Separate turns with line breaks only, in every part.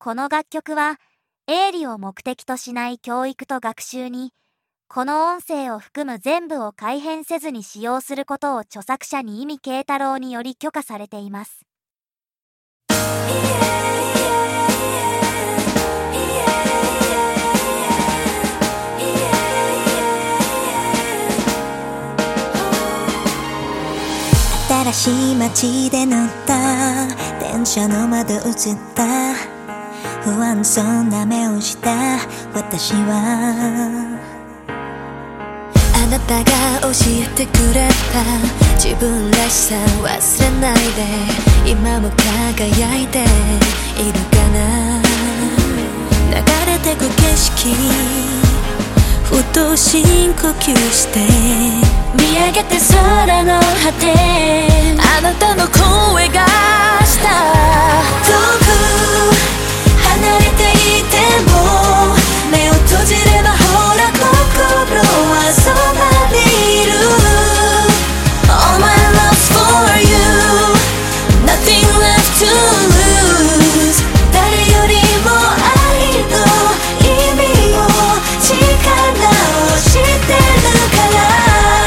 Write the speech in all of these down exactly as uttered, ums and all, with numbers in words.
この楽曲は営利を目的としない教育と学習に、この音声を含む全部を改変せずに使用することを著作者に意見慶太郎により許可されています。
新しい街で乗った電車の窓映った不安そうな目をした私は、あなたが教えてくれた自分らしさ忘れないで、今も輝いているかな。流れてく景色ふと深呼吸して見上げて空の果て、あなたの声がした遠く離れていても目を閉じればほら心はそばにいる All my love's for you Nothing left to lose 誰よりも愛の意味を力を知ってるから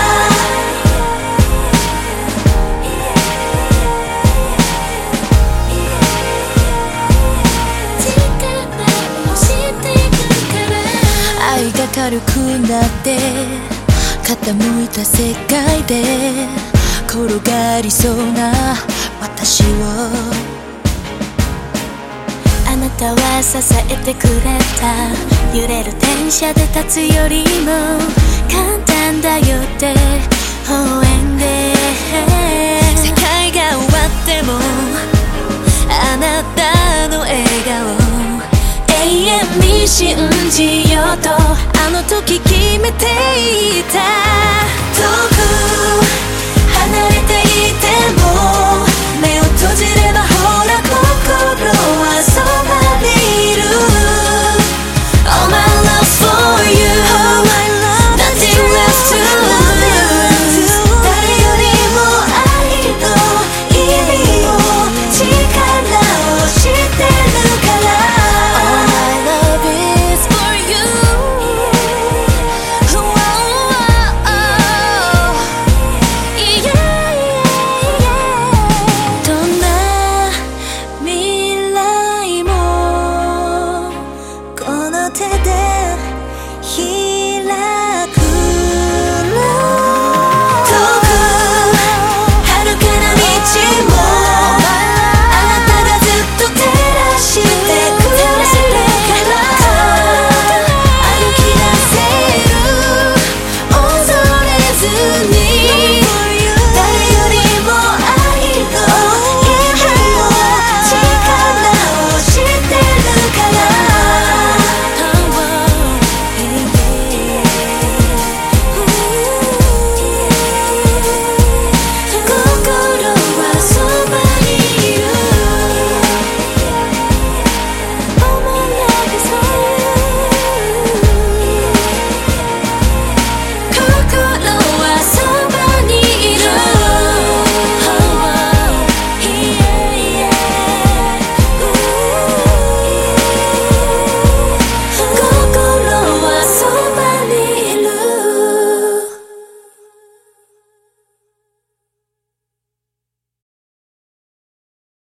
愛が軽くなって傾いた世界で転がりそうな私を、あなたは支えてくれた。揺れる電車で立つよりも簡単だよって応援で、世界が終わってもあなたの笑顔永遠に信じようとあの時決めていた。